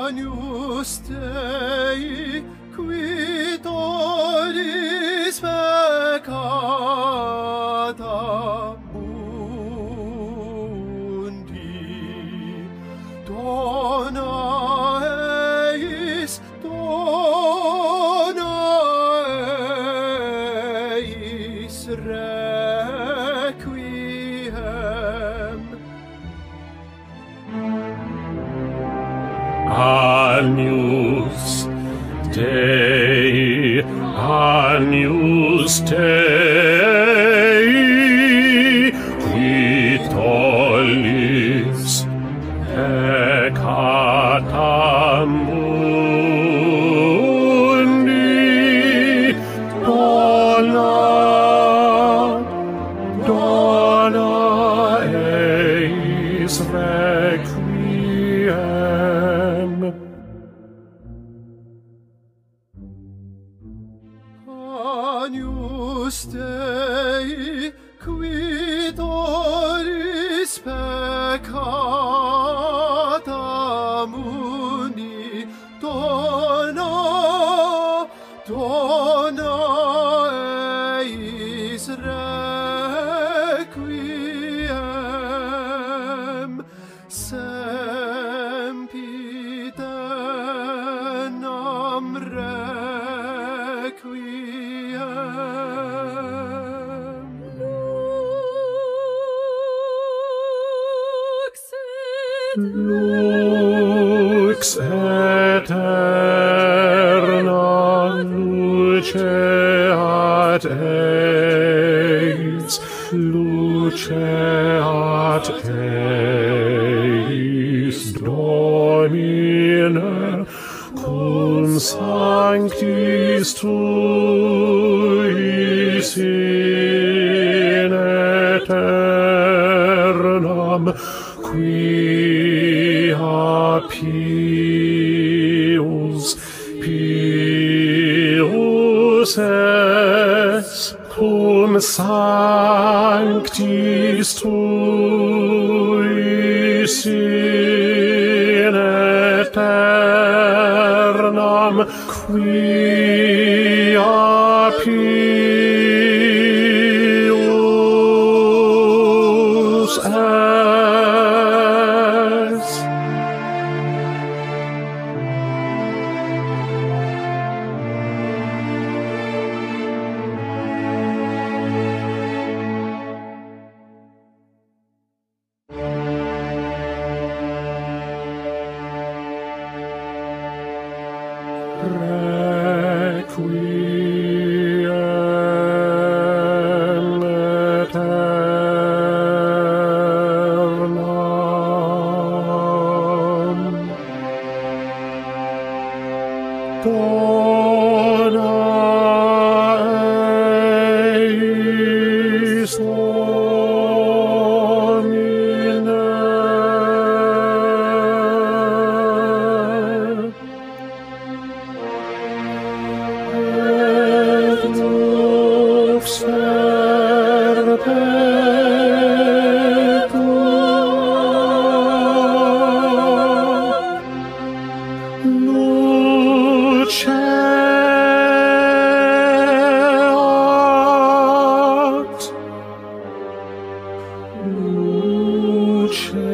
Agnus Dei, qui tollis peccata mundi, dona eis requiem. Agnus Dei, Agnus Dei, qui tollis peccata mundi, dona eis requiem. Agnus Dei, qui tollis peccata mundi, dona eis requiem. Sempiternam requiem. Lux aeterna luceat eis, luceat eis, Domine, cum sanctis tuis in aeternam, quia pius es, cum sanctis tuis in aeternam, quia pius es. Requiem aeternam. Dona eis Domine, et lux perpetua luceat,